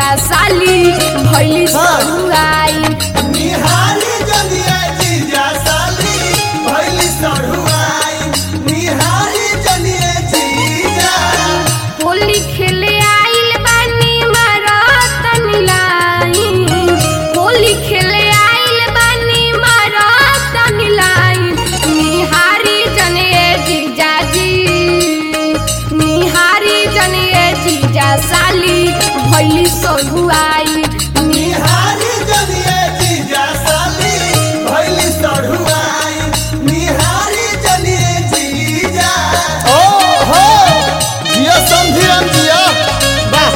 जीजा साली भइली सरुआई निहारी जनिए जीजा साली भइली सरुआई निहारी जनिए जीजा होली खेले आइल बानी मारतन लाइन होली खेले आइल बानी मारतन लाइन निहारी जनिए जीजा जी निहारी जनिए जीजा साली भइली सरुआई निहारी जनिए जीजा साली भइली सरुआई निहारी जनिए जीजा ओ हो जिया संधिरन जिया वाह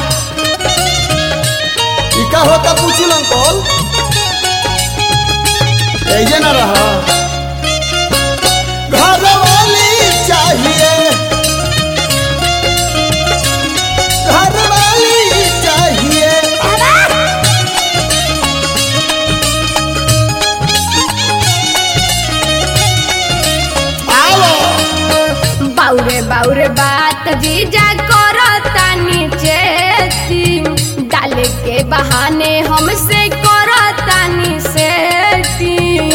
ई का होता पूछिल अंकल ऐजे ना रहा घरवाली चाहिए घरवाली चाहिए बाउरे बाउरे बात जीजा करतानी चेटिंग डाले के बहाने हमसे करतानी सेटिंग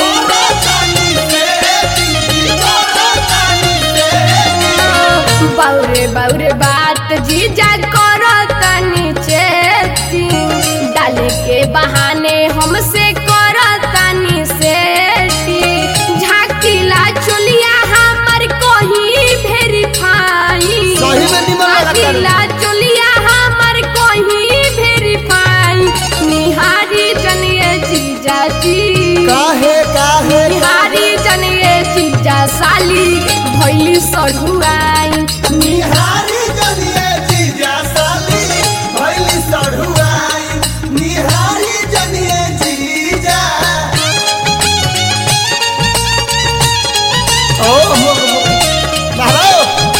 बाउरे बाउरे बात जीजा करतानी चेटिंग डाले के बहाने हमसे करतानी सेटिंग झाकीला चुलिया हमर कोही वेरीफाई सही में निमन लगा झाकीला चुलिया हमर कोही वेरीफाई निहारी जनिए जीजा जी काहे निहारी जनिए जीजा साली भइली सरुआई निहारी जनिए जीजा साली भइली सरुआई निहारी जनिए जीजा ओ हो महाराज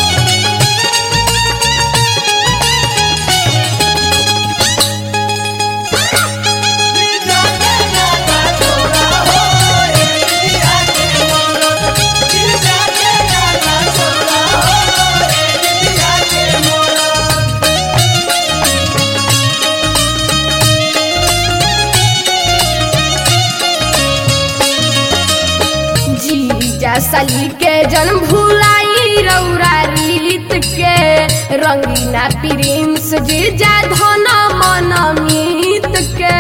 जीजा साली के जन्म भुलाई रौरा रीत के रंगीना प्रिंस जीजा धन मन मीत के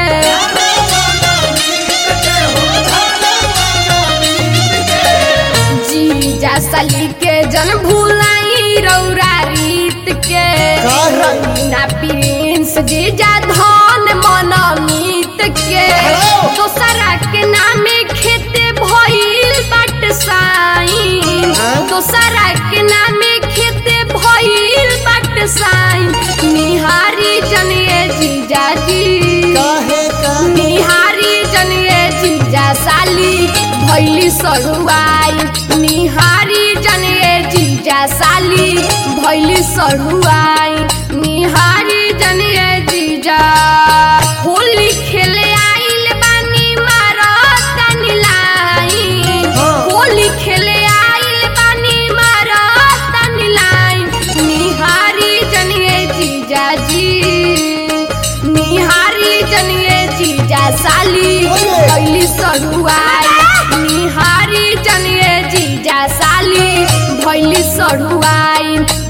जीजा साली के जन्म भुलाई रौरा रीत के रंगीना प्रिंस जीजा धन मन मीत के दोसरा के नामे खेते भइल बट साइन दोसरा के नामे खेते भइल बट साइन निहारी जनिए जीजा जी निहारी जनिए जीजा साली भइली सरुआई निहारी जनिए जीजा साली भइली सरुआई निहारी जनिए जीजा होली खेले आइल बानी मारतन लाइन होली खेले आइल बानी मारतन लाइन निहारी जनिए जीजा जी निहारी जनिए जीजा साली भइली सरुआई निहारी जनिए जीजा साली भइली सरुआई